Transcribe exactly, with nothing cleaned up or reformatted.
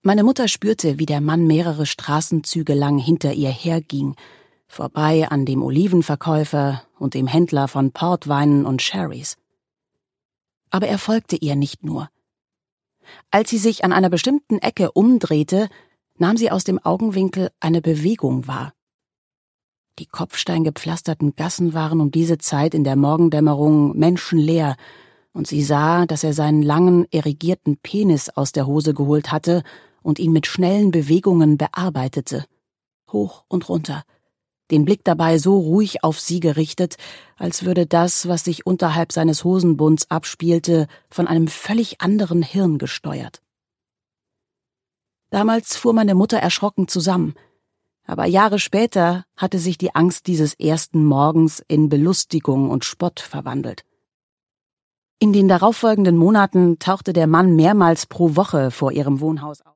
Meine Mutter spürte, wie der Mann mehrere Straßenzüge lang hinter ihr herging, vorbei an dem Olivenverkäufer und dem Händler von Portweinen und Sherrys. Aber er folgte ihr nicht nur. Als sie sich an einer bestimmten Ecke umdrehte, nahm sie aus dem Augenwinkel eine Bewegung wahr. Die kopfsteingepflasterten Gassen waren um diese Zeit in der Morgendämmerung menschenleer, und sie sah, dass er seinen langen, erigierten Penis aus der Hose geholt hatte und ihn mit schnellen Bewegungen bearbeitete. Hoch und runter, den Blick dabei so ruhig auf sie gerichtet, als würde das, was sich unterhalb seines Hosenbunds abspielte, von einem völlig anderen Hirn gesteuert. Damals fuhr meine Mutter erschrocken zusammen, aber Jahre später hatte sich die Angst dieses ersten Morgens in Belustigung und Spott verwandelt. In den darauffolgenden Monaten tauchte der Mann mehrmals pro Woche vor ihrem Wohnhaus auf.